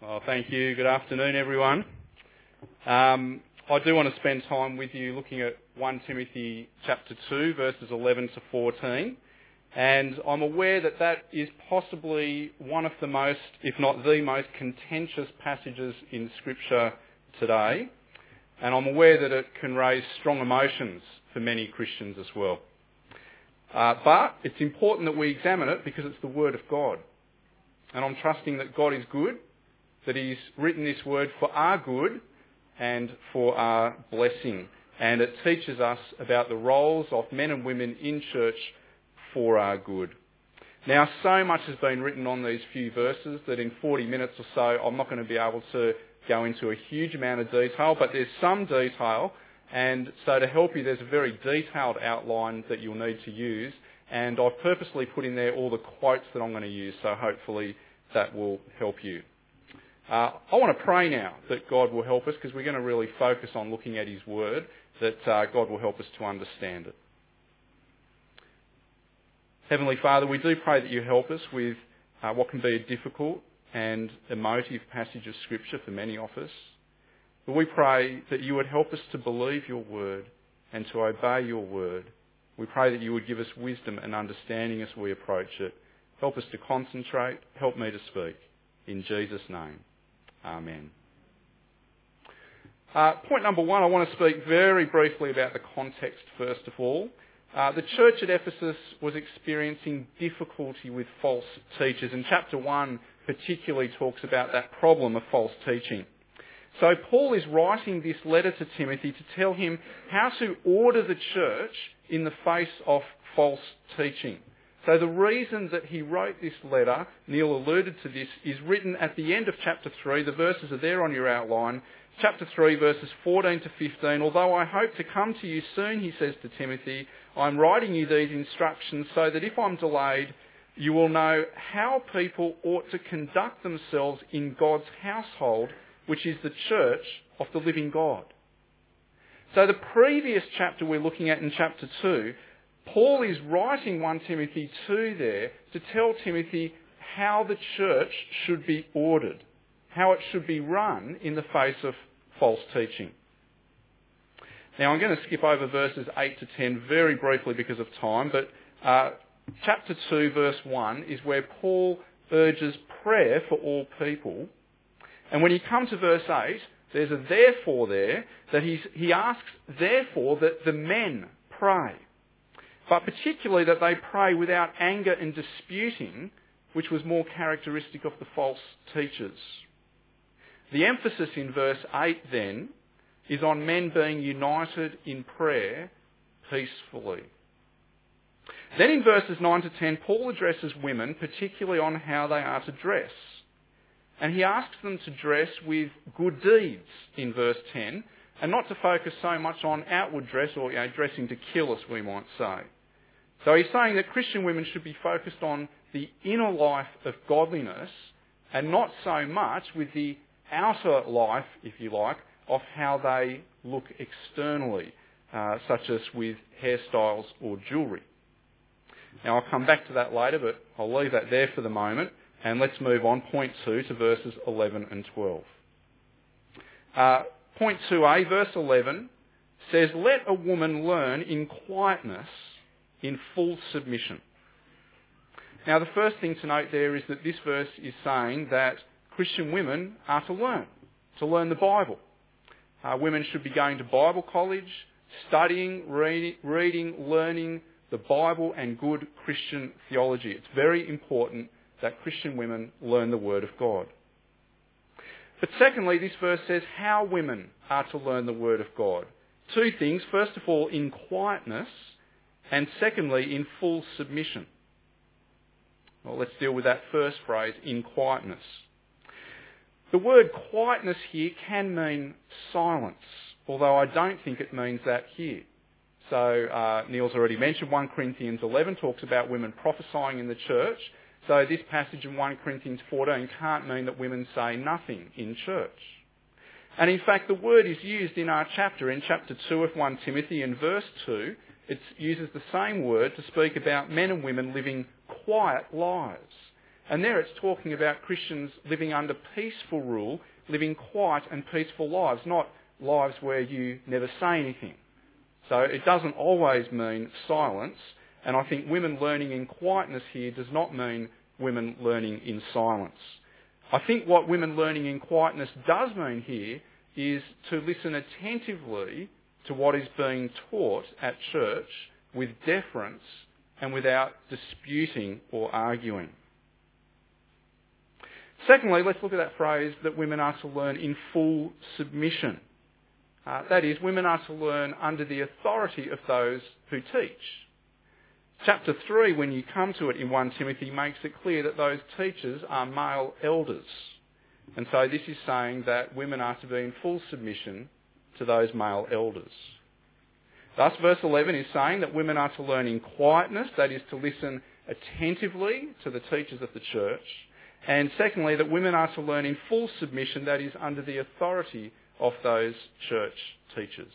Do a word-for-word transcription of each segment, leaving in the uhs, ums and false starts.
Well, thank you. Good afternoon, everyone. Um, I do want to spend time with you looking at First Timothy chapter two, verses eleven to fourteen. And I'm aware that that is possibly one of the most, if not the most, contentious passages in Scripture today. And I'm aware that it can raise strong emotions for many Christians as well. Uh, but it's important that we examine it because it's the Word of God. And I'm trusting that God is good, that He's written this Word for our good and for our blessing. And it teaches us about the roles of men and women in church for our good. Now, so much has been written on these few verses that in forty minutes or so I'm not going to be able to go into a huge amount of detail, but there's some detail, and so to help you there's a very detailed outline that you'll need to use, and I've purposely put in there all the quotes that I'm going to use, so hopefully that will help you. Uh, I want to pray now that God will help us, because we're going to really focus on looking at His Word, that uh, God will help us to understand it. Heavenly Father, we do pray that you help us with uh, what can be a difficult and emotive passage of Scripture for many of us. But we pray that you would help us to believe your word and to obey your word. We pray that you would give us wisdom and understanding as we approach it. Help us to concentrate. Help me to speak. In Jesus' name. Amen. Uh, point number one, I want to speak very briefly about the context first of all. Uh, the church at Ephesus was experiencing difficulty with false teachers, and chapter one particularly talks about that problem of false teaching. So Paul is writing this letter to Timothy to tell him how to order the church in the face of false teaching. So the reason that he wrote this letter, Neil alluded to this, is written at the end of chapter three. The verses are there on your outline. Chapter three, verses fourteen to fifteen. Although I hope to come to you soon, he says to Timothy, I'm writing you these instructions so that if I'm delayed, you will know how people ought to conduct themselves in God's household, which is the church of the living God. So the previous chapter we're looking at in chapter two, Paul is writing First Timothy two there to tell Timothy how the church should be ordered, how it should be run in the face of false teaching. Now I'm going to skip over verses eight to ten very briefly because of time, but uh, chapter two verse one is where Paul urges prayer for all people. And when you come to verse eight, there's a therefore there, that he's, he asks therefore that the men pray. But particularly that they pray without anger and disputing, which was more characteristic of the false teachers. The emphasis in verse eight then is on men being united in prayer peacefully. Then in verses nine to ten, Paul addresses women, particularly on how they are to dress. And he asks them to dress with good deeds in verse ten, and not to focus so much on outward dress or you know, dressing to kill, as we might say. So he's saying that Christian women should be focused on the inner life of godliness and not so much with the outer life, if you like, of how they look externally, uh, such as with hairstyles or jewellery. Now I'll come back to that later, but I'll leave that there for the moment, and let's move on, point two, to verses eleven and twelve. Uh, point two a, verse eleven, says, let a woman learn in quietness, in full submission. Now the first thing to note there is that this verse is saying that Christian women are to learn, to learn the Bible. Uh, women should be going to Bible college, studying, read, reading, learning the Bible and good Christian theology. It's very important that Christian women learn the Word of God. But secondly, this verse says how women are to learn the Word of God. Two things. First of all, in quietness, and secondly, in full submission. Well, let's deal with that first phrase, in quietness. The word quietness here can mean silence, although I don't think it means that here. So uh, Neil's already mentioned First Corinthians eleven talks about women prophesying in the church. So this passage in First Corinthians fourteen can't mean that women say nothing in church. And in fact, the word is used in our chapter, in chapter two of First Timothy, in verse two. It uses the same word to speak about men and women living quiet lives. And there it's talking about Christians living under peaceful rule, living quiet and peaceful lives, not lives where you never say anything. So it doesn't always mean silence, and I think women learning in quietness here does not mean women learning in silence. I think what women learning in quietness does mean here is to listen attentively to what is being taught at church with deference and without disputing or arguing. Secondly, let's look at that phrase that women are to learn in full submission. Uh, that is, women are to learn under the authority of those who teach. Chapter three, when you come to it in First Timothy, makes it clear that those teachers are male elders. And so this is saying that women are to be in full submission to those male elders. Thus, verse eleven is saying that women are to learn in quietness, that is, to listen attentively to the teachers of the church. And secondly, that women are to learn in full submission, that is, under the authority of those church teachers.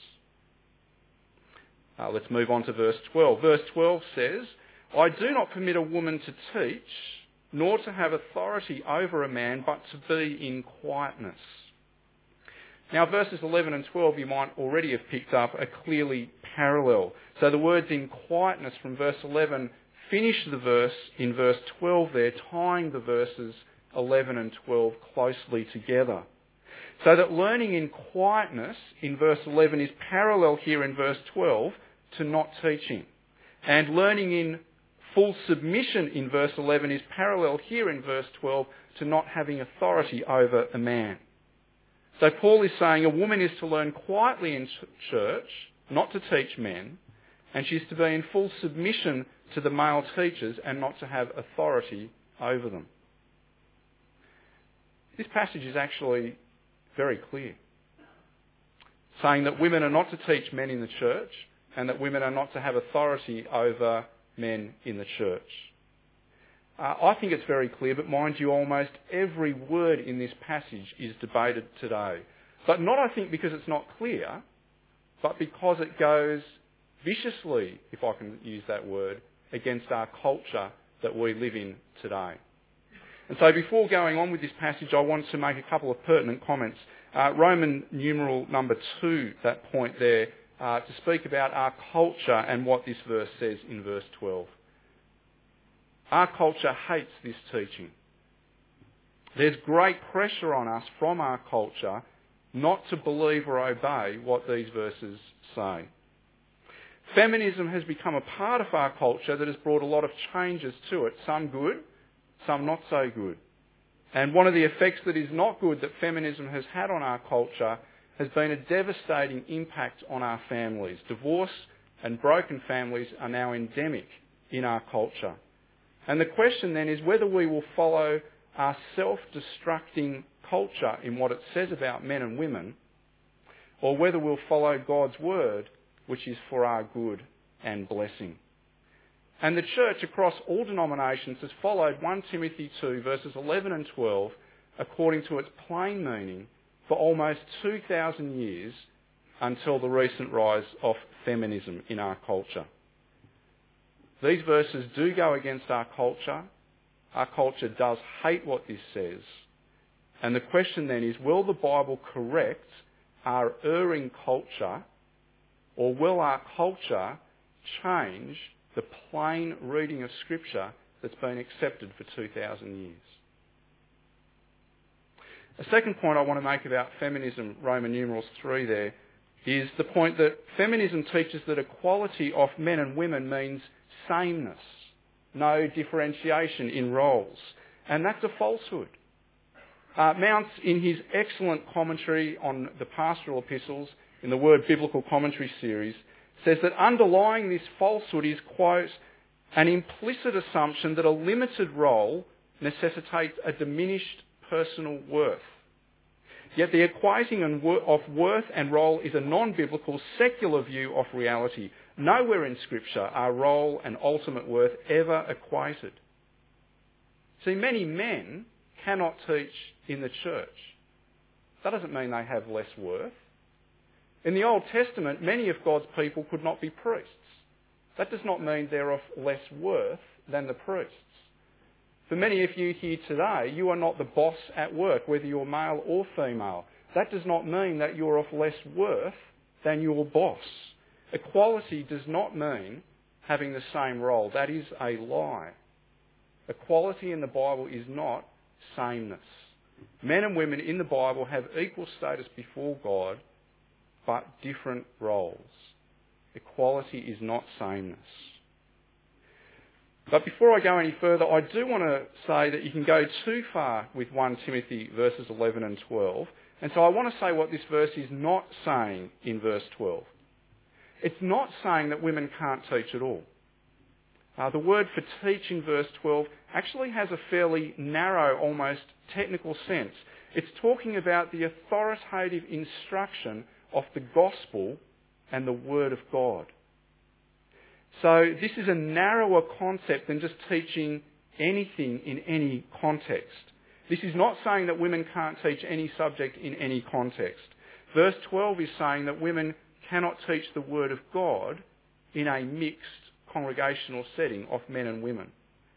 Uh, let's move on to verse twelve. Verse twelve says, I do not permit a woman to teach, nor to have authority over a man, but to be in quietness. Now, verses eleven and twelve you might already have picked up are clearly parallel. So the words in quietness from verse eleven finish the verse in verse twelve there, tying the verses eleven and twelve closely together. So that learning in quietness in verse eleven is parallel here in verse twelve to not teaching. And learning in full submission in verse eleven is parallel here in verse twelve to not having authority over a man. So Paul is saying a woman is to learn quietly in church, not to teach men, and she's to be in full submission to the male teachers and not to have authority over them. This passage is actually very clear, saying that women are not to teach men in the church and that women are not to have authority over men in the church. Uh, I think it's very clear, but mind you, almost every word in this passage is debated today. But not, I think, because it's not clear, but because it goes viciously, if I can use that word, against our culture that we live in today. And so before going on with this passage, I want to make a couple of pertinent comments. Uh, Roman numeral number two, that point there, uh, to speak about our culture and what this verse says in verse twelve. Our culture hates this teaching. There's great pressure on us from our culture not to believe or obey what these verses say. Feminism has become a part of our culture that has brought a lot of changes to it, some good, some not so good. And one of the effects that is not good that feminism has had on our culture has been a devastating impact on our families. Divorce and broken families are now endemic in our culture. And the question then is whether we will follow our self-destructing culture in what it says about men and women, or whether we'll follow God's word, which is for our good and blessing. And the church across all denominations has followed First Timothy two verses eleven and twelve according to its plain meaning for almost two thousand years until the recent rise of feminism in our culture. These verses do go against our culture. Our culture does hate what this says. And the question then is, will the Bible correct our erring culture, or will our culture change the plain reading of Scripture that's been accepted for two thousand years? A second point I want to make about feminism, Roman numerals three there, is the point that feminism teaches that equality of men and women means sameness, no differentiation in roles. And that's a falsehood. Uh, Mounce, in his excellent commentary on the pastoral epistles in the Word Biblical Commentary series, says that underlying this falsehood is, quote, an implicit assumption that a limited role necessitates a diminished personal worth. Yet the equating of worth and role is a non-biblical, secular view of reality. Nowhere in Scripture are role and ultimate worth ever equated. See, many men cannot teach in the church. That doesn't mean they have less worth. In the Old Testament, many of God's people could not be priests. That does not mean they're of less worth than the priests. For many of you here today, you are not the boss at work, whether you're male or female. That does not mean that you're of less worth than your boss. Equality does not mean having the same role. That is a lie. Equality in the Bible is not sameness. Men and women in the Bible have equal status before God, but different roles. Equality is not sameness. But before I go any further, I do want to say that you can go too far with First Timothy verses eleven and twelve. And so I want to say what this verse is not saying in verse twelve. It's not saying that women can't teach at all. Uh, the word for teach in verse twelve actually has a fairly narrow, almost technical sense. It's talking about the authoritative instruction of the gospel and the word of God. So this is a narrower concept than just teaching anything in any context. This is not saying that women can't teach any subject in any context. Verse twelve is saying that women cannot teach the word of God in a mixed congregational setting of men and women.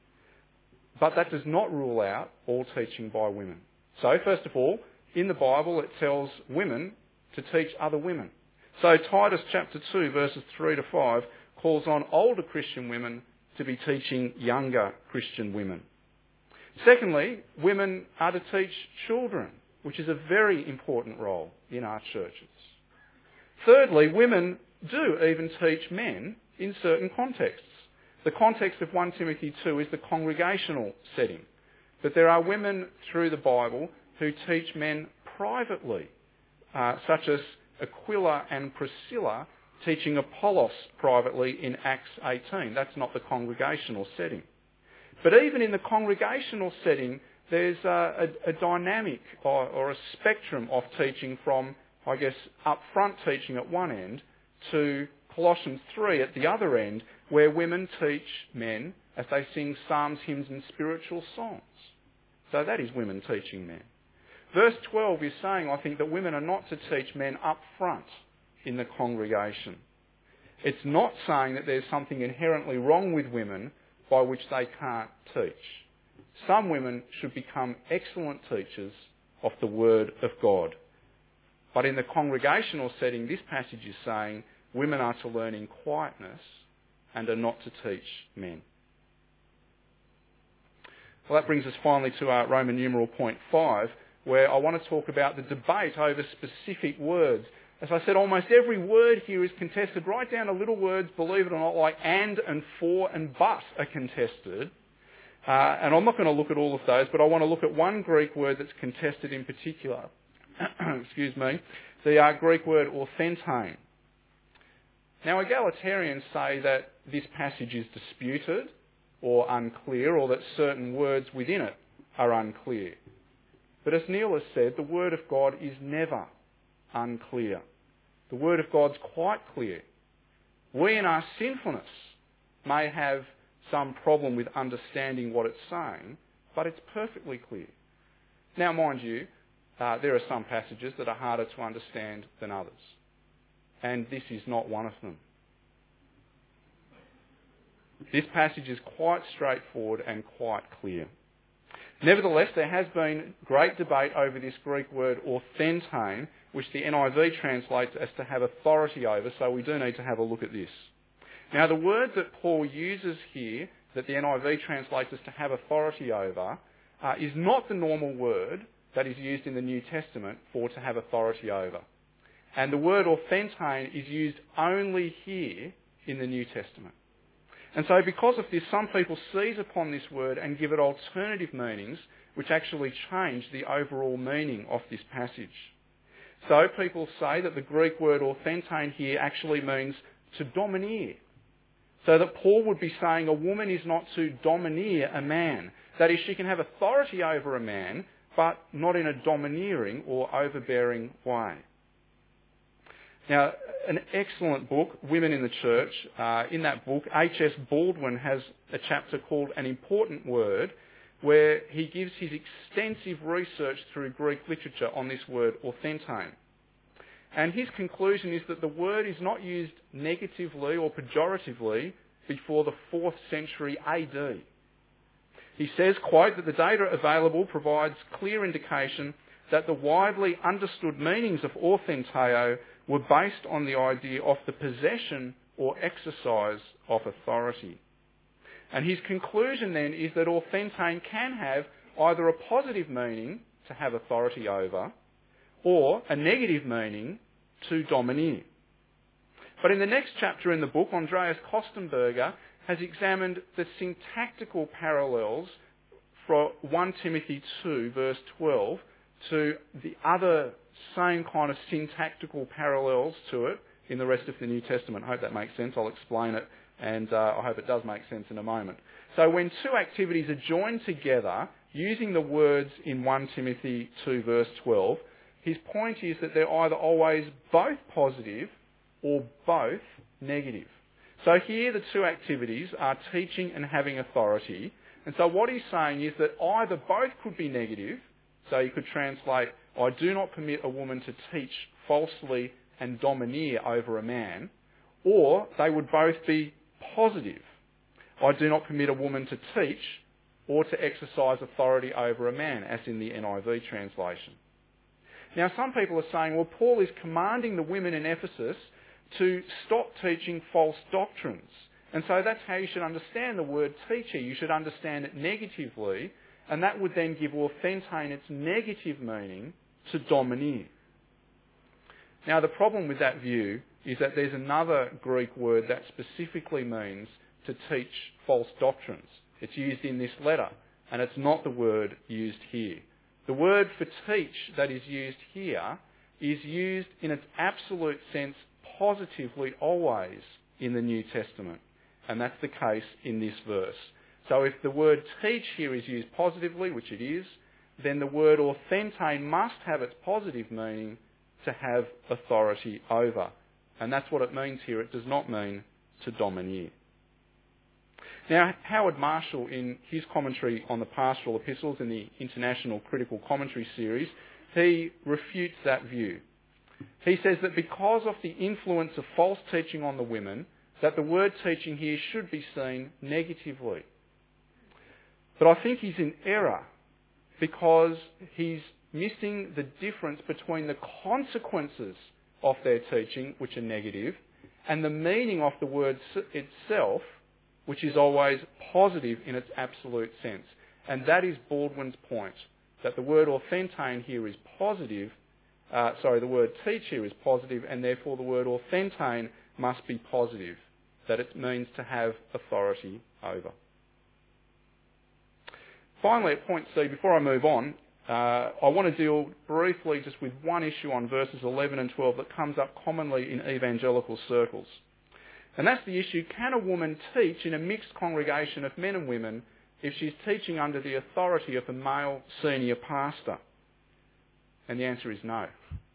But that does not rule out all teaching by women. So, first of all, in the Bible it tells women to teach other women. So Titus chapter two verses three to five calls on older Christian women to be teaching younger Christian women. Secondly, women are to teach children, which is a very important role in our churches. Thirdly, women do even teach men in certain contexts. The context of First Timothy two is the congregational setting. But there are women through the Bible who teach men privately, uh, such as Aquila and Priscilla teaching Apollos privately in Acts eighteen. That's not the congregational setting. But even in the congregational setting, there's a, a, a dynamic or, or a spectrum of teaching from, I guess, upfront teaching at one end to Colossians three at the other end, where women teach men as they sing psalms, hymns and spiritual songs. So that is women teaching men. Verse twelve is saying, I think, that women are not to teach men up front in the congregation. It's not saying that there's something inherently wrong with women by which they can't teach. Some women should become excellent teachers of the Word of God. But in the congregational setting, this passage is saying women are to learn in quietness and are not to teach men. Well, that brings us finally to our Roman numeral point five, where I want to talk about the debate over specific words. As I said, almost every word here is contested, right down to little words, believe it or not, like and and for and but are contested. Uh, and I'm not going to look at all of those, but I want to look at one Greek word that's contested in particular. Excuse me. The uh, Greek word authentane. Now, egalitarians say that this passage is disputed or unclear, or that certain words within it are unclear. But as Neil has said, the Word of God is never unclear. The Word of God's quite clear. We in our sinfulness may have some problem with understanding what it's saying, but it's perfectly clear. Now, mind you, uh, there are some passages that are harder to understand than others. And this is not one of them. This passage is quite straightforward and quite clear. Nevertheless, there has been great debate over this Greek word authentane, which the N I V translates as to have authority over, so we do need to have a look at this. Now, the word that Paul uses here, that the N I V translates as to have authority over, uh, is not the normal word that is used in the New Testament for to have authority over. And the word authentane is used only here in the New Testament. And so because of this, some people seize upon this word and give it alternative meanings, which actually change the overall meaning of this passage. So people say that the Greek word authentane here actually means to domineer. So that Paul would be saying a woman is not to domineer a man. That is, she can have authority over a man, but not in a domineering or overbearing way. Now, an excellent book, Women in the Church. Uh, in that book, H S Baldwin has a chapter called An Important Word, where he gives his extensive research through Greek literature on this word authentane. And his conclusion is that the word is not used negatively or pejoratively before the fourth century A D. He says, quote, that the data available provides clear indication that the widely understood meanings of authenteo were based on the idea of the possession or exercise of authority. And his conclusion then is that authentane can have either a positive meaning, to have authority over, or a negative meaning, to domineer. But in the next chapter in the book, Andreas Kostenberger has examined the syntactical parallels from First Timothy two, verse twelve, to the other same kind of syntactical parallels to it in the rest of the New Testament. I hope that makes sense. I'll explain it, and uh, I hope it does make sense in a moment. So when two activities are joined together using the words in First Timothy two, verse twelve, his point is that they're either always both positive or both negative. So here the two activities are teaching and having authority. And so what he's saying is that either both could be negative, so you could translate, I do not permit a woman to teach falsely and domineer over a man, or they would both be positive. I do not permit a woman to teach or to exercise authority over a man, as in the N I V translation. Now some people are saying, well, Paul is commanding the women in Ephesus to stop teaching false doctrines. And so that's how you should understand the word teacher. You should understand it negatively, and that would then give authentane its negative meaning, to domineer. Now the problem with that view is that there's another Greek word that specifically means to teach false doctrines. It's used in this letter, and it's not the word used here. The word for teach that is used here is used in its absolute sense positively always in the New Testament. And that's the case in this verse. So if the word teach here is used positively, which it is, then the word authentane must have its positive meaning, to have authority over. And that's what it means here. It does not mean to domineer. Now, Howard Marshall, in his commentary on the pastoral epistles in the International Critical Commentary series, he refutes that view. He says that because of the influence of false teaching on the women, that the word teaching here should be seen negatively. But I think he's in error, because he's missing the difference between the consequences of their teaching, which are negative, and the meaning of the word itself, which is always positive in its absolute sense. And that is Baldwin's point, that the word authentane here is positive, uh, sorry, the word teach here is positive, and therefore the word authentane must be positive, that it means to have authority over. Finally, at point C, before I move on, uh, I want to deal briefly just with one issue on verses eleven and twelve that comes up commonly in evangelical circles. And that's the issue, can a woman teach in a mixed congregation of men and women if she's teaching under the authority of a male senior pastor? And the answer is no.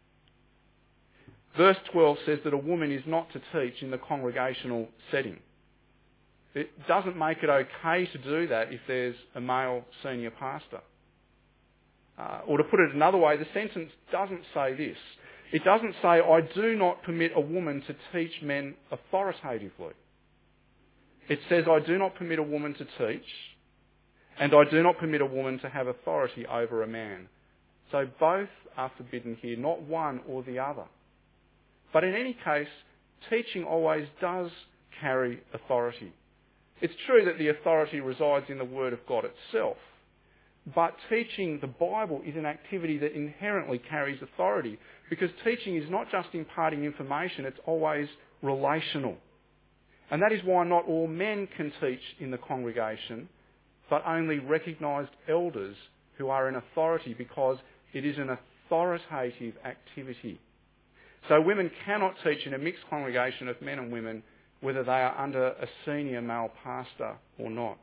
Verse twelve says that a woman is not to teach in the congregational setting. It doesn't make it okay to do that if there's a male senior pastor. Uh, or to put it another way, the sentence doesn't say this. It doesn't say, I do not permit a woman to teach men authoritatively. It says, I do not permit a woman to teach, and I do not permit a woman to have authority over a man. So both are forbidden here, not one or the other. But in any case, teaching always does carry authority. It's true that the authority resides in the Word of God itself, but teaching the Bible is an activity that inherently carries authority, because teaching is not just imparting information, it's always relational. And that is why not all men can teach in the congregation, but only recognised elders who are in authority, because it is an authoritative activity. So women cannot teach in a mixed congregation of men and women, whether they are under a senior male pastor or not.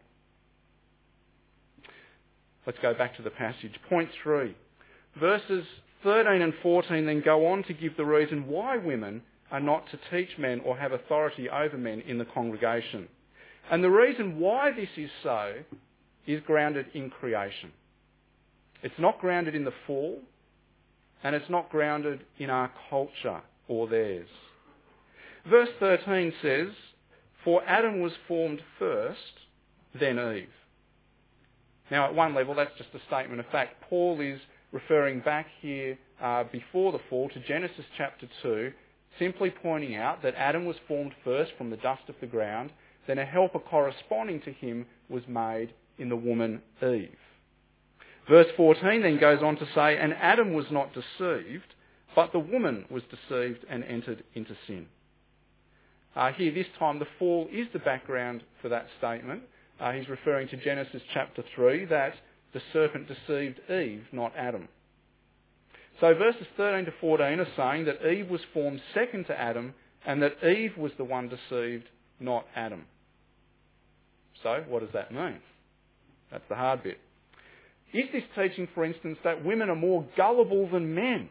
Let's go back to the passage. Point three. Verses thirteen and fourteen then go on to give the reason why women are not to teach men or have authority over men in the congregation. And the reason why this is so is grounded in creation. It's not grounded in the fall, and it's not grounded in our culture or theirs. Verse thirteen says, for Adam was formed first, then Eve. Now, at one level, that's just a statement of fact. Paul is referring back here uh, before the fall to Genesis chapter two, simply pointing out that Adam was formed first from the dust of the ground, then a helper corresponding to him was made in the woman Eve. Verse fourteen then goes on to say, and Adam was not deceived, but the woman was deceived and entered into sin. Uh, here this time the fall is the background for that statement. Uh, he's referring to Genesis chapter three, that the serpent deceived Eve, not Adam. So verses thirteen to fourteen are saying that Eve was formed second to Adam and that Eve was the one deceived, not Adam. So what does that mean? That's the hard bit. Is this teaching, for instance, that women are more gullible than men?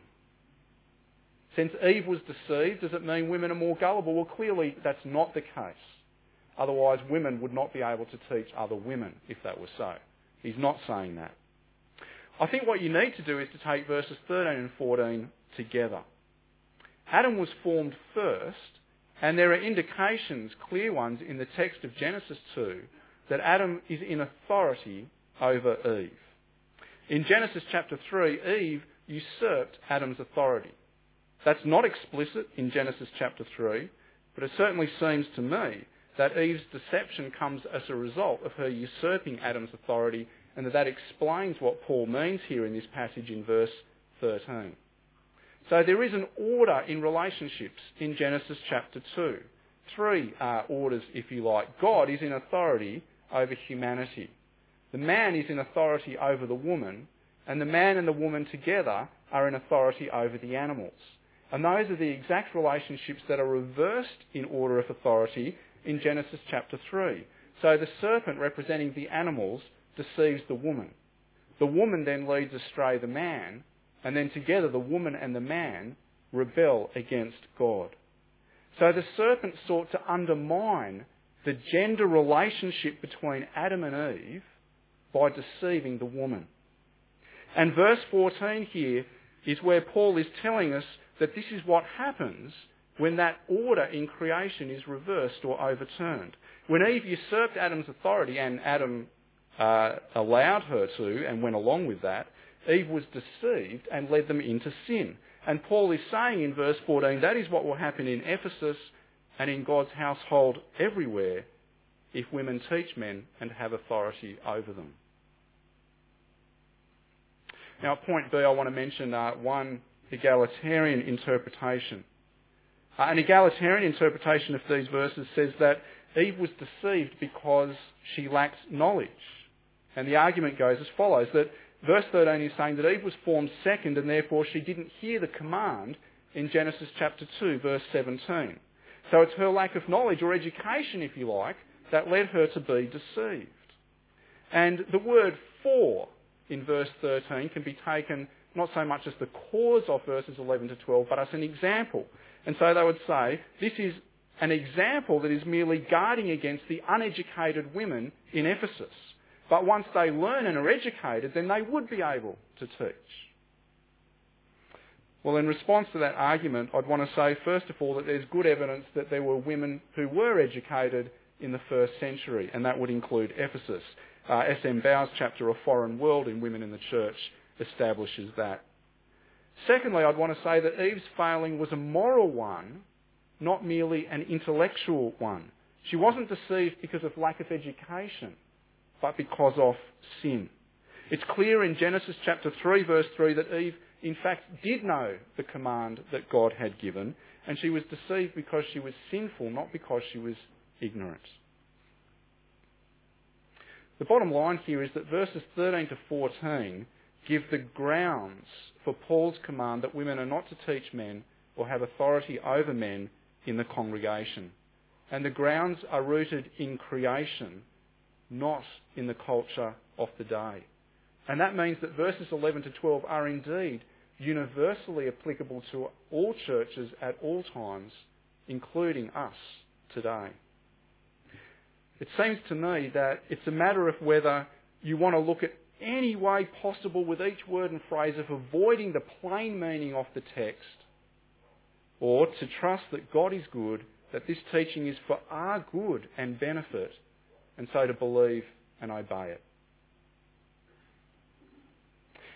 Since Eve was deceived, does it mean women are more gullible? Well, clearly that's not the case. Otherwise, women would not be able to teach other women if that was so. He's not saying that. I think what you need to do is to take verses thirteen and fourteen together. Adam was formed first, and there are indications, clear ones, in the text of Genesis two, that Adam is in authority over Eve. In Genesis chapter three, Eve usurped Adam's authority. That's not explicit in Genesis chapter three, but it certainly seems to me that Eve's deception comes as a result of her usurping Adam's authority, and that that explains what Paul means here in this passage in verse thirteen. So there is an order in relationships in Genesis chapter two. Three uh, orders, if you like. God is in authority over humanity. The man is in authority over the woman, and the man and the woman together are in authority over the animals. And those are the exact relationships that are reversed in order of authority in Genesis chapter three. So the serpent, representing the animals, deceives the woman. The woman then leads astray the man, and then together the woman and the man rebel against God. So the serpent sought to undermine the gender relationship between Adam and Eve by deceiving the woman. And verse fourteen here is where Paul is telling us that this is what happens when that order in creation is reversed or overturned. When Eve usurped Adam's authority, and Adam uh, allowed her to and went along with that, Eve was deceived and led them into sin. And Paul is saying in verse fourteen, that is what will happen in Ephesus and in God's household everywhere if women teach men and have authority over them. Now, at point B, I want to mention uh, one egalitarian interpretation. Uh, an egalitarian interpretation of these verses says that Eve was deceived because she lacked knowledge. And the argument goes as follows, that verse thirteen is saying that Eve was formed second and therefore she didn't hear the command in Genesis chapter two, verse seventeen. So it's her lack of knowledge or education, if you like, that led her to be deceived. And the word for in verse thirteen can be taken not so much as the cause of verses eleven to twelve, but as an example. And so they would say, this is an example that is merely guarding against the uneducated women in Ephesus. But once they learn and are educated, then they would be able to teach. Well, in response to that argument, I'd want to say, first of all, that there's good evidence that there were women who were educated in the first century, and that would include Ephesus. Uh, S M Bow's chapter, A Foreign World in Women in the Church, establishes that. Secondly, I'd want to say that Eve's failing was a moral one, not merely an intellectual one. She wasn't deceived because of lack of education, but because of sin. It's clear in Genesis chapter three, verse three, that Eve, in fact, did know the command that God had given, and she was deceived because she was sinful, not because she was ignorant. The bottom line here is that verses thirteen to fourteen give the grounds for Paul's command that women are not to teach men or have authority over men in the congregation. And the grounds are rooted in creation, not in the culture of the day. And that means that verses eleven to twelve are indeed universally applicable to all churches at all times, including us today. It seems to me that it's a matter of whether you want to look at any way possible with each word and phrase of avoiding the plain meaning of the text, or to trust that God is good, that this teaching is for our good and benefit, and so to believe and obey it.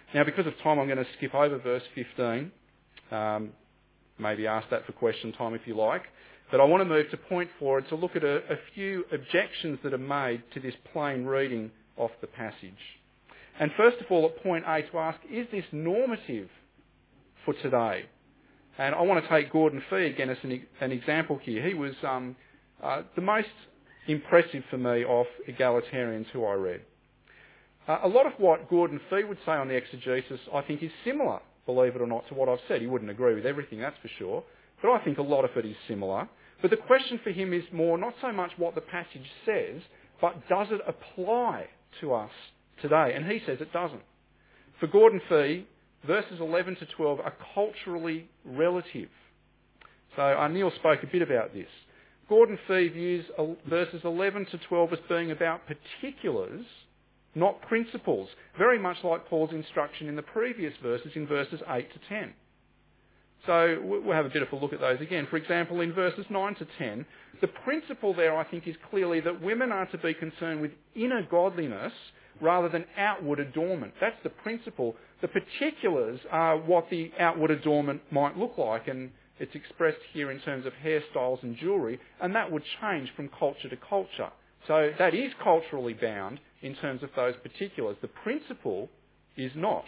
Now, because of time, I'm going to skip over verse fifteen. Um, maybe ask that for question time if you like. But I want to move to point four to look at a, a few objections that are made to this plain reading of the passage. And first of all, at point A, to ask, is this normative for today? And I want to take Gordon Fee again as an, an example here. He was um, uh, the most impressive for me of egalitarians who I read. Uh, a lot of what Gordon Fee would say on the exegesis, I think, is similar, believe it or not, to what I've said. He wouldn't agree with everything, that's for sure. But I think a lot of it is similar. But the question for him is more not so much what the passage says, but does it apply to us today? And he says it doesn't. For Gordon Fee, verses eleven to twelve are culturally relative. So uh, Neil spoke a bit about this. Gordon Fee views verses eleven to twelve as being about particulars, not principles, very much like Paul's instruction in the previous verses, in verses eight to ten. So we'll have a bit of a look at those again. For example, in verses nine to ten, the principle there, I think, is clearly that women are to be concerned with inner godliness rather than outward adornment. That's the principle. The particulars are what the outward adornment might look like, and it's expressed here in terms of hairstyles and jewellery, and that would change from culture to culture. So that is culturally bound in terms of those particulars. The principle is not.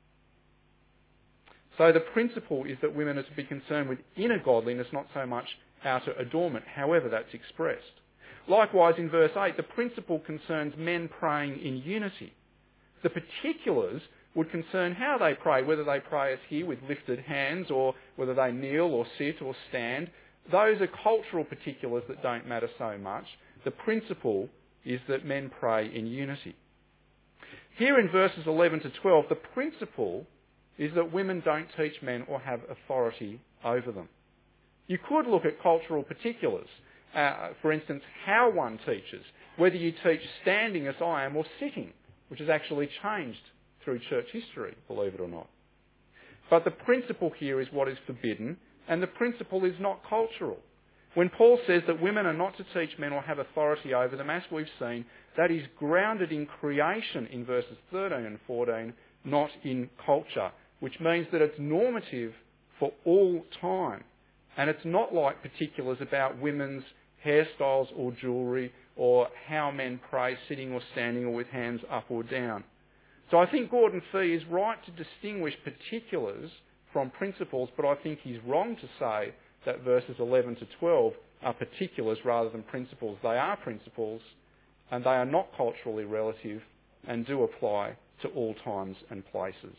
So the principle is that women are to be concerned with inner godliness, not so much outer adornment, however that's expressed. Likewise, in verse eight, the principle concerns men praying in unity. The particulars would concern how they pray, whether they pray as here with lifted hands or whether they kneel or sit or stand. Those are cultural particulars that don't matter so much. The principle is that men pray in unity. Here in verses eleven to twelve, the principle is that women don't teach men or have authority over them. You could look at cultural particulars. Uh, for instance, how one teaches, whether you teach standing as I am or sitting, which has actually changed through church history, believe it or not. But the principle here is what is forbidden, and the principle is not cultural. When Paul says that women are not to teach men or have authority over them, as we've seen, that is grounded in creation in verses thirteen and fourteen, not in culture, which means that it's normative for all time. And it's not like particulars about women's hairstyles or jewellery or how men pray sitting or standing or with hands up or down. So I think Gordon Fee is right to distinguish particulars from principles, but I think he's wrong to say that verses eleven to twelve are particulars rather than principles. They are principles, and they are not culturally relative and do apply to all times and places.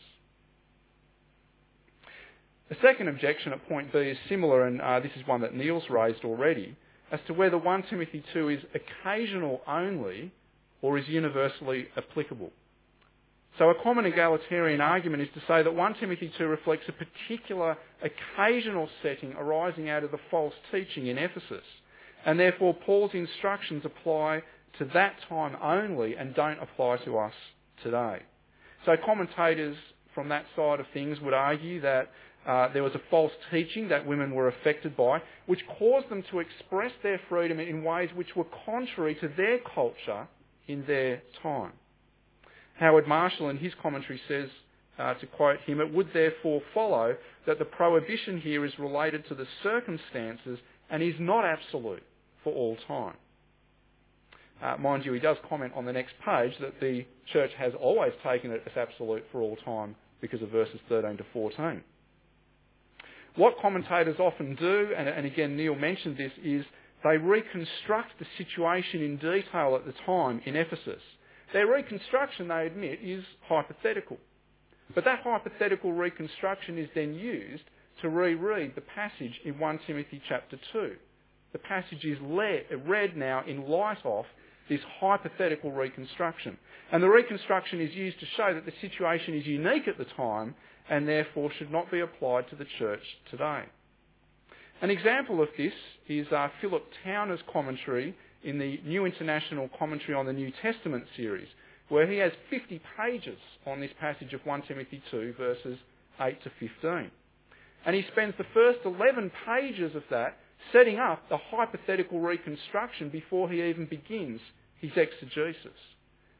The second objection at point B is similar, and uh, this is one that Neil's raised already, as to whether First Timothy two is occasional only or is universally applicable. So a common egalitarian argument is to say that First Timothy two reflects a particular occasional setting arising out of the false teaching in Ephesus, and therefore Paul's instructions apply to that time only and don't apply to us today. So commentators from that side of things would argue that uh, there was a false teaching that women were affected by, which caused them to express their freedom in ways which were contrary to their culture in their time. Howard Marshall in his commentary says, uh, to quote him, "It would therefore follow that the prohibition here is related to the circumstances and is not absolute for all time." Uh, mind you, he does comment on the next page that the church has always taken it as absolute for all time because of verses thirteen to fourteen. What commentators often do, and, and again Neil mentioned this, is they reconstruct the situation in detail at the time in Ephesus. Their reconstruction, they admit, is hypothetical. But that hypothetical reconstruction is then used to reread the passage in First Timothy chapter two. The passage is read now in light of this hypothetical reconstruction. And the reconstruction is used to show that the situation is unique at the time and therefore should not be applied to the church today. An example of this is uh, Philip Towner's commentary in the New International Commentary on the New Testament series, where he has fifty pages on this passage of First Timothy two, verses eight to fifteen. And he spends the first eleven pages of that setting up the hypothetical reconstruction before he even begins his exegesis.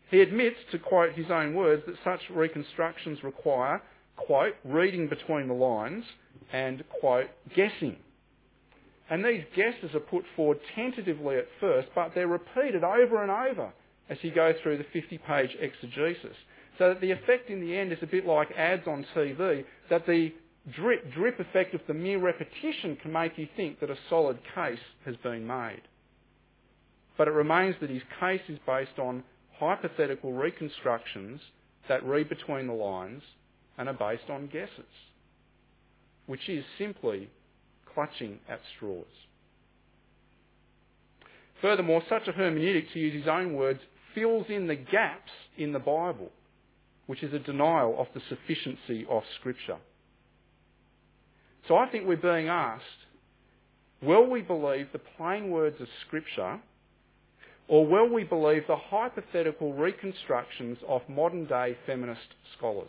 He admits, to quote his own words, that such reconstructions require, quote, reading between the lines and, quote, guessing. And these guesses are put forward tentatively at first, but they're repeated over and over as you go through the fifty-page exegesis. So that the effect in the end is a bit like ads on T V, that the drip, drip effect of the mere repetition can make you think that a solid case has been made. But it remains that his case is based on hypothetical reconstructions that read between the lines and are based on guesses, which is simply clutching at straws. Furthermore, such a hermeneutic, to use his own words, fills in the gaps in the Bible, which is a denial of the sufficiency of Scripture. So I think we're being asked, will we believe the plain words of Scripture, or will we believe the hypothetical reconstructions of modern-day feminist scholars?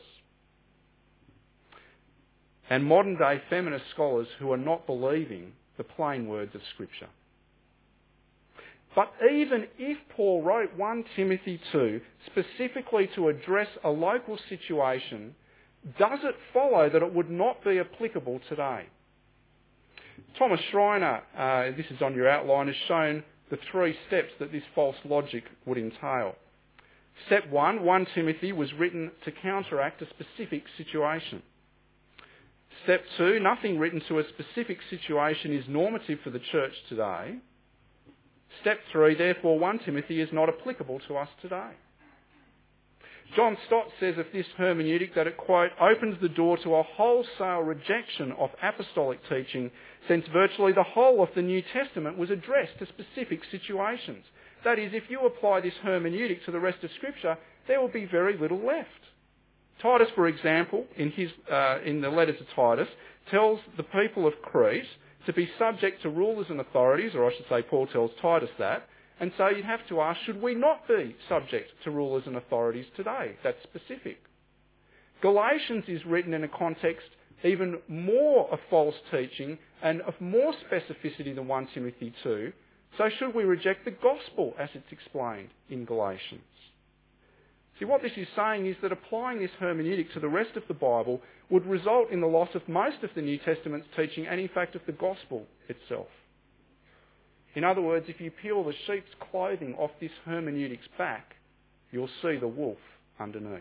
And modern-day feminist scholars who are not believing the plain words of Scripture. But even if Paul wrote First Timothy two specifically to address a local situation, does it follow that it would not be applicable today? Thomas Schreiner, uh, this is on your outline, has shown the three steps that this false logic would entail. Step one, First Timothy was written to counteract a specific situation. Step two, nothing written to a specific situation is normative for the church today. Step three, therefore, First Timothy is not applicable to us today. John Stott says of this hermeneutic that it, quote, opens the door to a wholesale rejection of apostolic teaching, since virtually the whole of the New Testament was addressed to specific situations. That is, if you apply this hermeneutic to the rest of Scripture, there will be very little left. Titus, for example, in his uh, in the letter to Titus, tells the people of Crete to be subject to rulers and authorities, or I should say Paul tells Titus that, and so you'd have to ask, should we not be subject to rulers and authorities today? That's specific. Galatians is written in a context even more of false teaching and of more specificity than First Timothy two, so should we reject the gospel as it's explained in Galatians? See, what this is saying is that applying this hermeneutic to the rest of the Bible would result in the loss of most of the New Testament's teaching and, in fact, of the gospel itself. In other words, if you peel the sheep's clothing off this hermeneutic's back, you'll see the wolf underneath.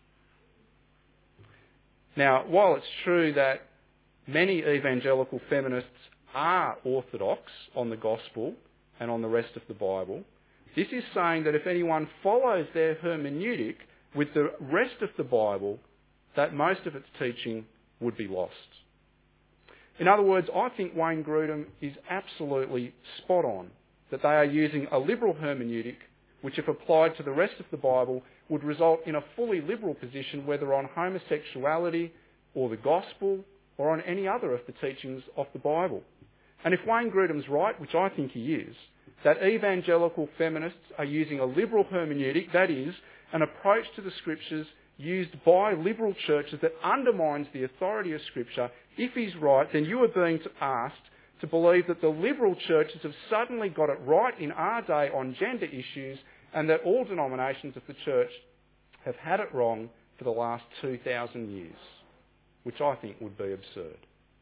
Now, while it's true that many evangelical feminists are orthodox on the gospel and on the rest of the Bible, this is saying that if anyone follows their hermeneutic with the rest of the Bible, that most of its teaching would be lost. In other words, I think Wayne Grudem is absolutely spot on that they are using a liberal hermeneutic which, if applied to the rest of the Bible, would result in a fully liberal position whether on homosexuality or the gospel or on any other of the teachings of the Bible. And if Wayne Grudem's right, which I think he is, that evangelical feminists are using a liberal hermeneutic, that is, an approach to the Scriptures used by liberal churches that undermines the authority of Scripture, if he's right, then you are being asked to believe that the liberal churches have suddenly got it right in our day on gender issues and that all denominations of the church have had it wrong for the last two thousand years, which I think would be absurd.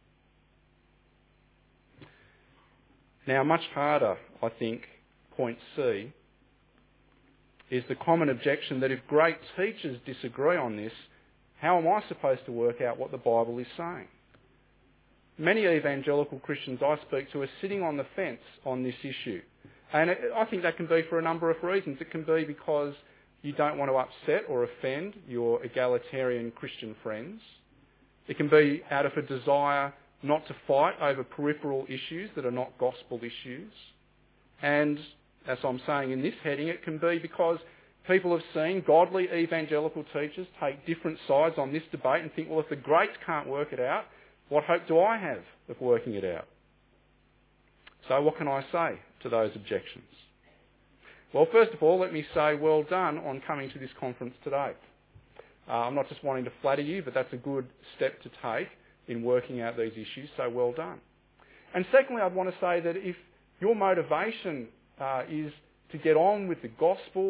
Now, much harder, I think, point C, is the common objection that if great teachers disagree on this, how am I supposed to work out what the Bible is saying? Many evangelical Christians I speak to are sitting on the fence on this issue. And I think that can be for a number of reasons. It can be because you don't want to upset or offend your egalitarian Christian friends. It can be out of a desire not to fight over peripheral issues that are not gospel issues. And, as I'm saying in this heading, it can be because people have seen godly evangelical teachers take different sides on this debate and think, well, if the greats can't work it out, what hope do I have of working it out? So what can I say to those objections? Well, first of all, let me say well done on coming to this conference today. Uh, I'm not just wanting to flatter you, but that's a good step to take in working out these issues, so well done. And secondly, I'd want to say that if your motivation uh, is to get on with the gospel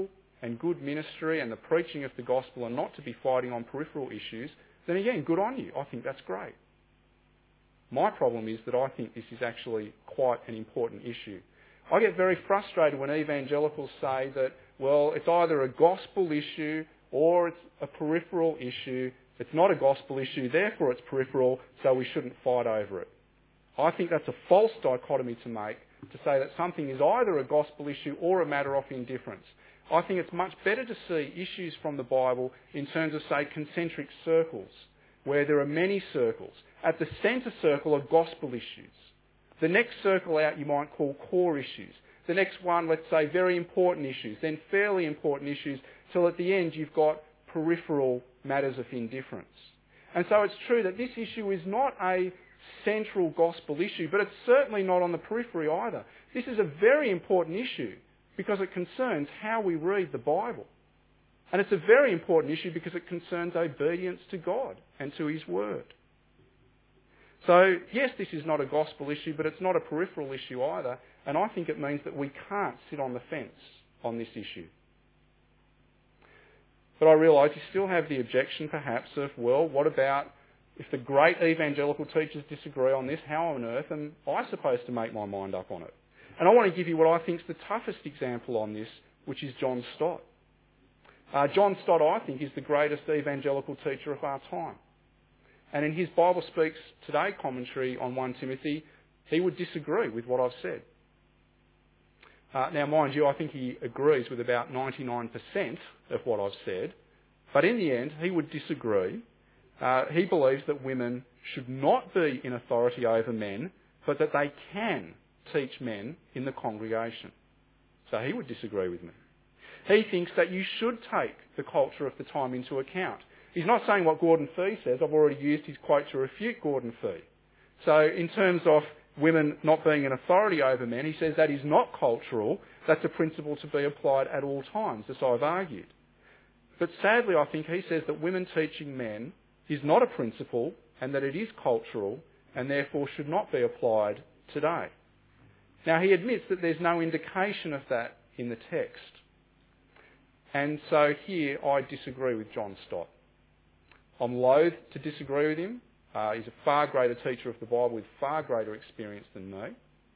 and good ministry and the preaching of the gospel and not to be fighting on peripheral issues, then again, good on you. I think that's great. My problem is that I think this is actually quite an important issue. I get very frustrated when evangelicals say that, well, it's either a gospel issue or it's a peripheral issue. It's not a gospel issue, therefore it's peripheral, so we shouldn't fight over it. I think that's a false dichotomy to make, to say that something is either a gospel issue or a matter of indifference. I think it's much better to see issues from the Bible in terms of, say, concentric circles, where there are many circles. At the centre circle are gospel issues. The next circle out you might call core issues. The next one, let's say, very important issues, then fairly important issues, till at the end you've got peripheral matters of indifference. And so it's true that this issue is not a central gospel issue, but it's certainly not on the periphery either. This is a very important issue because it concerns how we read the Bible. And it's a very important issue because it concerns obedience to God and to His Word. So, yes, this is not a gospel issue, but it's not a peripheral issue either, and I think it means that we can't sit on the fence on this issue. But I realise you still have the objection, perhaps, of, well, what about if the great evangelical teachers disagree on this, how on earth am I supposed to make my mind up on it? And I want to give you what I think is the toughest example on this, which is John Stott. Uh, John Stott, I think, is the greatest evangelical teacher of our time. And in his Bible Speaks Today commentary on First Timothy, he would disagree with what I've said. Uh, now, mind you, I think he agrees with about ninety-nine percent of what I've said. But in the end, he would disagree. Uh, he believes that women should not be in authority over men, but that they can teach men in the congregation. So he would disagree with me. He thinks that you should take the culture of the time into account. He's not saying what Gordon Fee says. I've already used his quote to refute Gordon Fee. So in terms of women not being an authority over men, he says that is not cultural. That's a principle to be applied at all times, as I've argued. But sadly, I think he says that women teaching men is not a principle and that it is cultural and therefore should not be applied today. Now, he admits that there's no indication of that in the text. And so here I disagree with John Stott. I'm loath to disagree with him. Uh, he's a far greater teacher of the Bible with far greater experience than me.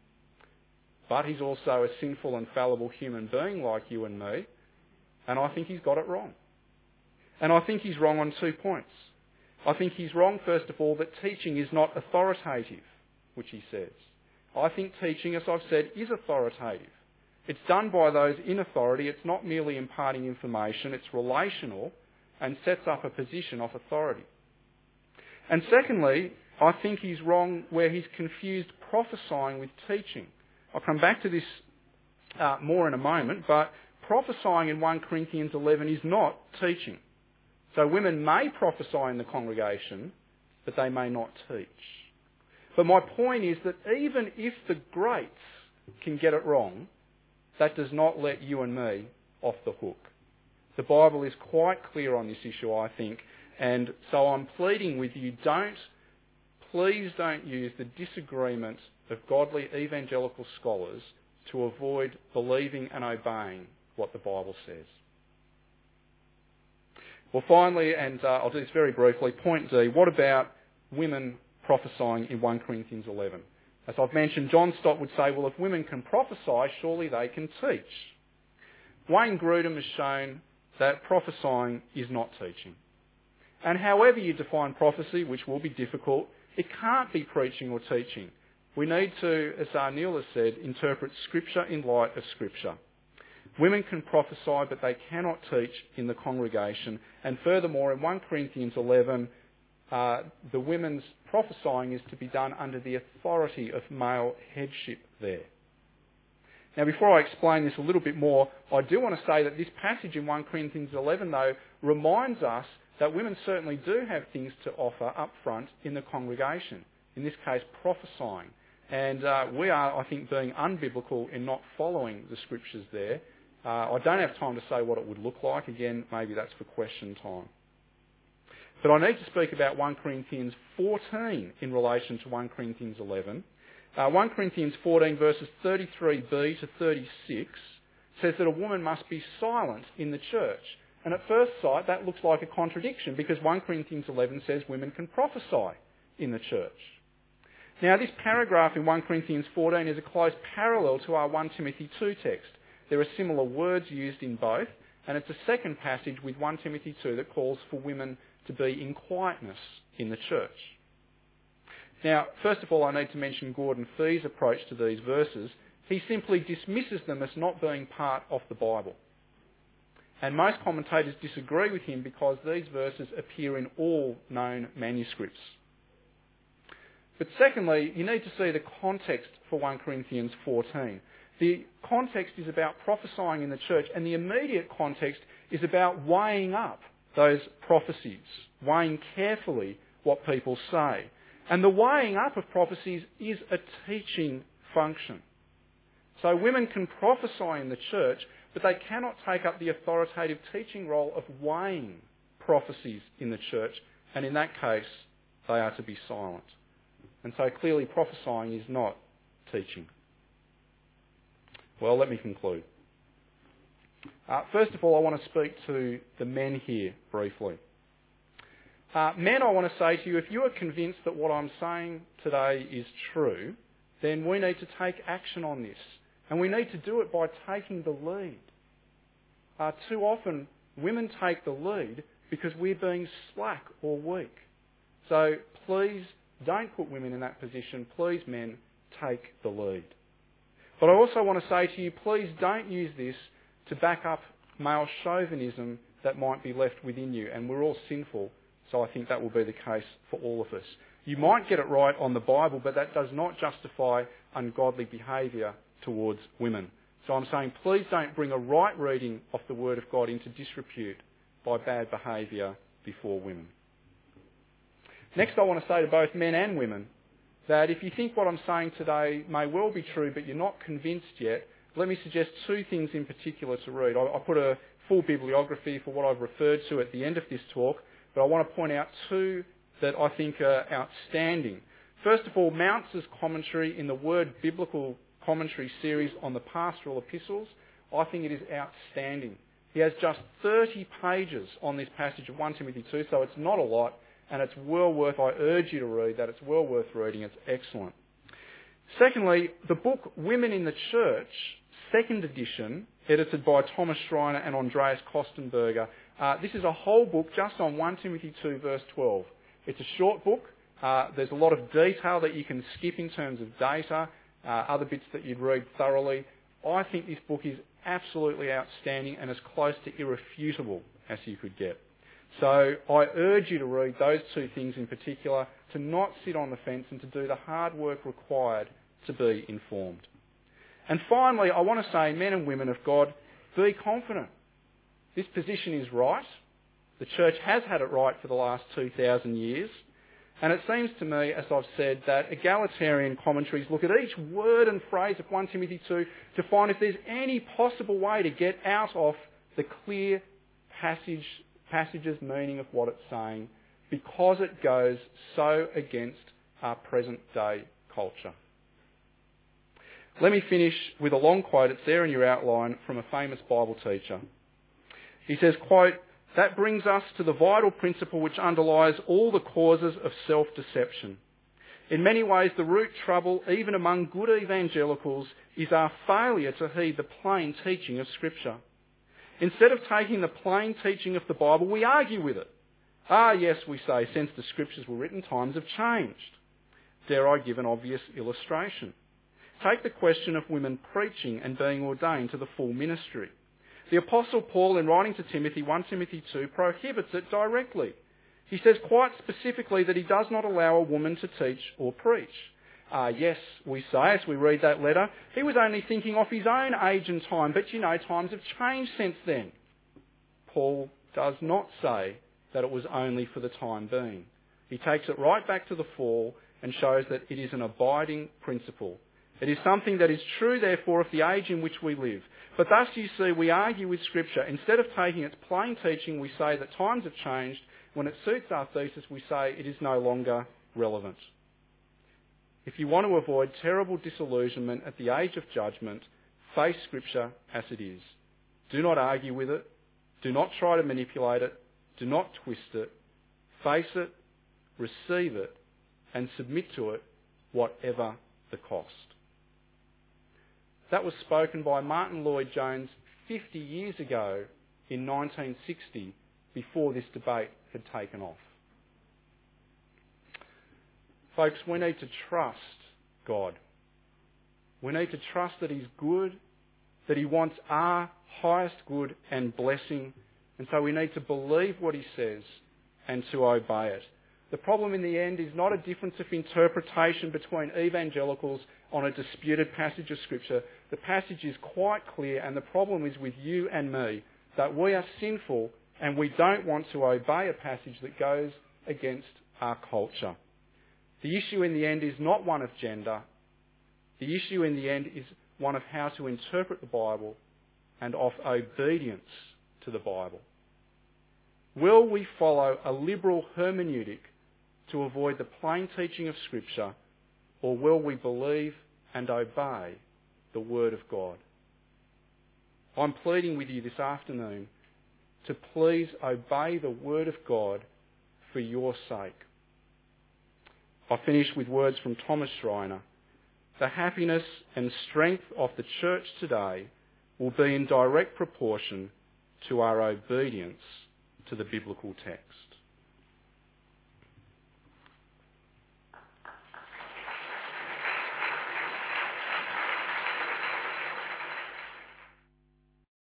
But he's also a sinful and fallible human being like you and me. And I think he's got it wrong. And I think he's wrong on two points. I think he's wrong, first of all, that teaching is not authoritative, which he says. I think teaching, as I've said, is authoritative. It's done by those in authority. It's not merely imparting information. It's relational and sets up a position of authority. And secondly, I think he's wrong where he's confused prophesying with teaching. I'll come back to this uh, more in a moment, but prophesying in First Corinthians eleven is not teaching. So women may prophesy in the congregation, but they may not teach. But my point is that even if the greats can get it wrong, that does not let you and me off the hook. The Bible is quite clear on this issue, I think, and so I'm pleading with you, don't, please don't use the disagreement of godly evangelical scholars to avoid believing and obeying what the Bible says. Well, finally, and uh, I'll do this very briefly, point D, what about women prophesying in First Corinthians eleven? As I've mentioned, John Stott would say, well, if women can prophesy, surely they can teach. Wayne Grudem has shown that prophesying is not teaching. And however you define prophecy, which will be difficult, it can't be preaching or teaching. We need to, as Neil has said, interpret Scripture in light of Scripture. Women can prophesy, but they cannot teach in the congregation. And furthermore, in First Corinthians eleven, uh, the women's prophesying is to be done under the authority of male headship there. Now, before I explain this a little bit more, I do want to say that this passage in First Corinthians eleven, though, reminds us that women certainly do have things to offer up front in the congregation, in this case prophesying. And uh, we are, I think, being unbiblical in not following the Scriptures there. Uh, I don't have time to say what it would look like. Again, maybe that's for question time. But I need to speak about First Corinthians fourteen in relation to First Corinthians eleven. Uh, First Corinthians fourteen verses thirty-three b to thirty-six says that a woman must be silent in the church. And at first sight, that looks like a contradiction because First Corinthians eleven says women can prophesy in the church. Now, this paragraph in First Corinthians fourteen is a close parallel to our First Timothy two text. There are similar words used in both, and it's a second passage with First Timothy two that calls for women to be in quietness in the church. Now, first of all, I need to mention Gordon Fee's approach to these verses. He simply dismisses them as not being part of the Bible. And most commentators disagree with him because these verses appear in all known manuscripts. But secondly, you need to see the context for First Corinthians fourteen. The context is about prophesying in the church, and the immediate context is about weighing up those prophecies, weighing carefully what people say. And the weighing up of prophecies is a teaching function. So women can prophesy in the church, but they cannot take up the authoritative teaching role of weighing prophecies in the church, and in that case, they are to be silent. And so clearly prophesying is not teaching. Well, let me conclude. Uh, first of all, I want to speak to the men here briefly. Uh, men, I want to say to you, if you are convinced that what I'm saying today is true, then we need to take action on this. And we need to do it by taking the lead. Uh, too often, women take the lead because we're being slack or weak. So please don't put women in that position. Please, men, take the lead. But I also want to say to you, please don't use this to back up male chauvinism that might be left within you. And we're all sinful, so I think that will be the case for all of us. You might get it right on the Bible, but that does not justify ungodly behaviour towards women. So I'm saying please don't bring a right reading of the Word of God into disrepute by bad behaviour before women. Next, I want to say to both men and women that if you think what I'm saying today may well be true, but you're not convinced yet, let me suggest two things in particular to read. I, I put a full bibliography for what I've referred to at the end of this talk, but I want to point out two that I think are outstanding. First of all, Mounce's commentary in the Word Biblical Commentary series on the Pastoral Epistles. I think it is outstanding. He has just thirty pages on this passage of First Timothy two, so it's not a lot, and it's well worth, I urge you to read that, it's well worth reading, it's excellent. Secondly, the book Women in the Church, second edition, edited by Thomas Schreiner and Andreas Kostenberger. Uh, this is a whole book just on First Timothy two verse twelve. It's a short book. Uh, there's a lot of detail that you can skip in terms of data, uh, other bits that you'd read thoroughly. I think this book is absolutely outstanding and as close to irrefutable as you could get. So I urge you to read those two things in particular, to not sit on the fence and to do the hard work required to be informed. And finally, I want to say, men and women of God, be confident. This position is right. The church has had it right for the last two thousand years. And it seems to me, as I've said, that egalitarian commentaries look at each word and phrase of First Timothy two to find if there's any possible way to get out of the clear passage, passage's meaning of what it's saying, because it goes so against our present day culture. Let me finish with a long quote, it's there in your outline, from a famous Bible teacher. He says, quote, "That brings us to the vital principle which underlies all the causes of self-deception. In many ways, the root trouble, even among good evangelicals, is our failure to heed the plain teaching of Scripture. Instead of taking the plain teaching of the Bible, we argue with it. Ah, yes, we say, since the Scriptures were written, times have changed. Dare I give an obvious illustration? Take the question of women preaching and being ordained to the full ministry. The Apostle Paul, in writing to Timothy, First Timothy two, prohibits it directly. He says quite specifically that he does not allow a woman to teach or preach. Ah, uh, yes, we say as we read that letter, he was only thinking of his own age and time, but you know, times have changed since then. Paul does not say that it was only for the time being. He takes it right back to the fall and shows that it is an abiding principle. It is something that is true, therefore, of the age in which we live. But thus, you see, we argue with Scripture. Instead of taking its plain teaching, we say that times have changed. When it suits our thesis, we say it is no longer relevant. If you want to avoid terrible disillusionment at the age of judgment, Face Scripture as it is. Do not argue with it. Do not try to manipulate it. Do not twist it. Face it, receive it, and submit to it, whatever the cost. That was spoken by Martin Lloyd-Jones fifty years ago in nineteen sixty, before this debate had taken off. Folks, we need to trust God. We need to trust that He's good, that He wants our highest good and blessing, and so we need to believe what He says and to obey it. The problem in the end is not a difference of interpretation between evangelicals on a disputed passage of Scripture. The passage is quite clear, and the problem is with you and me, that we are sinful and we don't want to obey a passage that goes against our culture. The issue in the end is not one of gender. The issue in the end is one of how to interpret the Bible and of obedience to the Bible. Will we follow a liberal hermeneutic to avoid the plain teaching of Scripture, or will we believe and obey the Word of God? I'm pleading with you this afternoon to please obey the Word of God for your sake. I finish with words from Thomas Schreiner. The happiness and strength of the church today will be in direct proportion to our obedience to the biblical text.